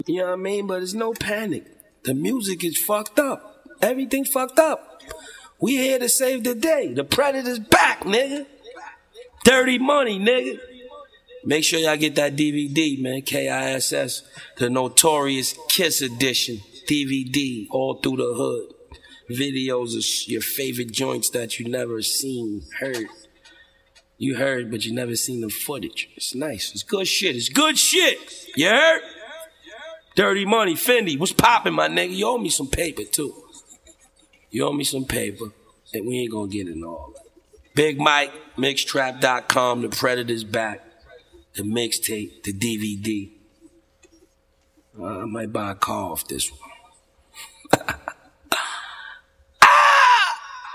You know what I mean? But there's no panic. The music is fucked up. Everything fucked up. We here to save the day. The Predator's back, nigga. Dirty Money, nigga. Make sure y'all get that DVD, man. KISS, the Notorious Kiss Edition. DVD, all through the hood. Videos of your favorite joints that you never seen, heard. You heard, but you never seen the footage. It's nice. It's good shit. It's good shit. You heard? Dirty Money, Fendi. What's poppin', my nigga? You owe me some paper, too. You owe me some paper. And we ain't gonna get into all that. Big Mike, Mixtrap.com. The Predator's back. The mixtape, the DVD. I might buy a car off this one.